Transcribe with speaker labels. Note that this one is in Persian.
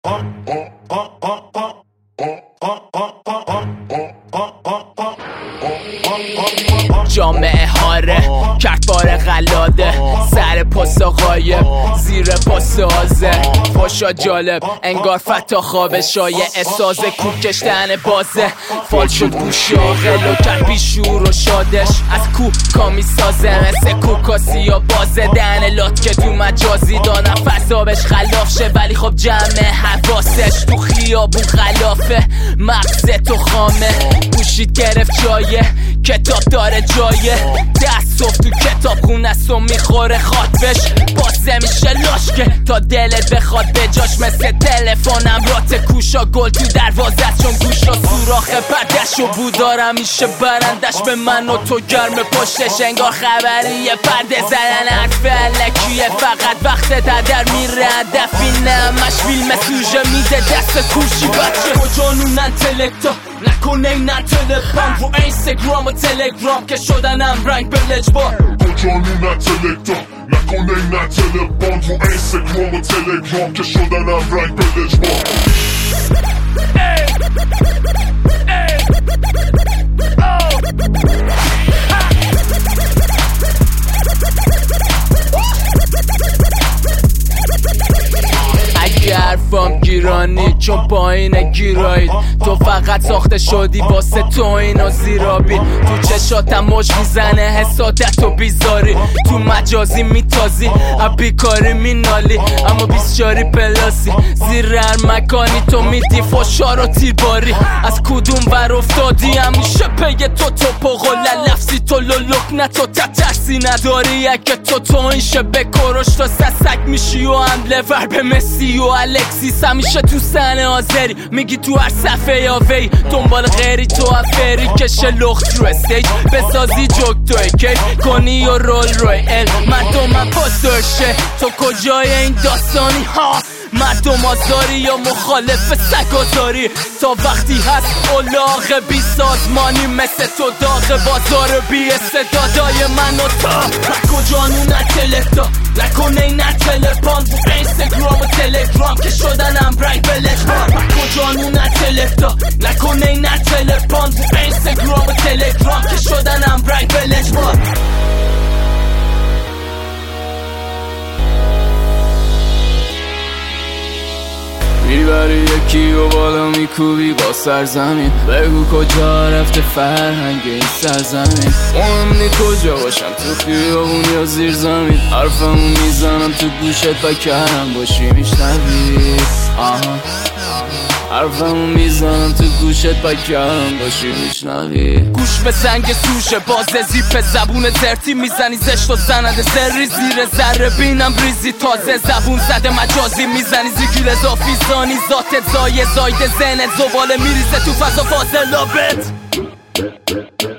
Speaker 1: جامعه هاره کرد بار غلاده سر پاس قایب زیر پاس آزه فاشا جالب انگار فتا خواب شایع سازه کوب کشتن بازه فال شد گوش آقل و کرد بیشور و شادش از کو کامی سازه مثل کوکاسی یا بازه دهن لات که تو مجازی دانم فضابش خلاف شه ولی خب جمع حواسش تو خیابون خلافه مغز تو خامه گوشید گرفت جایه کتاب داره جایه دست صفت تو کتاب خونست و میخوره خاطبش بازه میشه لاشکه تا دلت بخواد به جاش مثل تلفنم رات کوشا گل تو دروازه است چون گوشا سوراخ پردش و بودارم میشه برندش به من و تو گرم پشتش انگار خبریه پرده زدن حرف علکیه فقط وقت در میره هدفی نمش فیلم سوژه میده دست کوشی بچه کجانونن تلکتا نکنه اینن تلفن رو اینستاگرام و تلگرام که شدنم رنگ به لجبار
Speaker 2: کجانونن تلکتا نکنه اینن تلفن رو اینستاگرام و تلگرام که شدنم رنگ به لجبار
Speaker 1: حرفام گیرانی چون پایین گیرایید تو فقط ساخته شدی واسه تو اینو زیرابی تو چشاتم مش میزنه حسادت و بیزاری تو مجازی میتازی بیکاری مینالی اما 24 پلاسی زیر هر مکانی تو میدی فشار و تیرباری از کدوم ور افتادی همیشه پی تو توپ و غله لفظی تو لولک نه تو ترسی نداری اگه تو این شبه کروش تو سسک میشی و حمله ور به مسی و الکسیس همیشه تو صحنه حاضری میگی تو هر صفحه یا وی دنبال غیری تو افری کشه لخت رو استیج بسازی جوک تو کیف کنی و رول روی ال مردم پاسرشه تو کجای این داستانی ها مردم آزاری یا مخالف سگازاری تا وقتی هست اولاغ بی سازمانی مثل تو داغ بازار بی استعدادای من و تا کجانونن تلکتا نکنه اینن تلفن رو اینستاگرام و تلگرام که شدنم رنگ به لجبار کجانونن تلکتا نکنه اینن تلفن رو اینستاگرام و تلگرام که شدنم رنگ به لجبار میبری یکی و بالا میکوبی با سرزمین بگو کجا رفته فرهنگ این سرزمین مهم نی کجا باشم تو خیابون یا زیر زمین حرفمو میزنم تو گوشت و کرم باشی میشنوی حرفمو میزنم تو گوشت با کرم باشی میشنوی گوش به زنگ سوشه بازه زیپ زبون زرتی میزنی زشت و زننده سری زیر ذره بینم ریزی تازه زبون زده مجازی میزنی زیگیل اضافی زانی ذاتت زایده زنت زباله میریزه تو فضا فاضلابت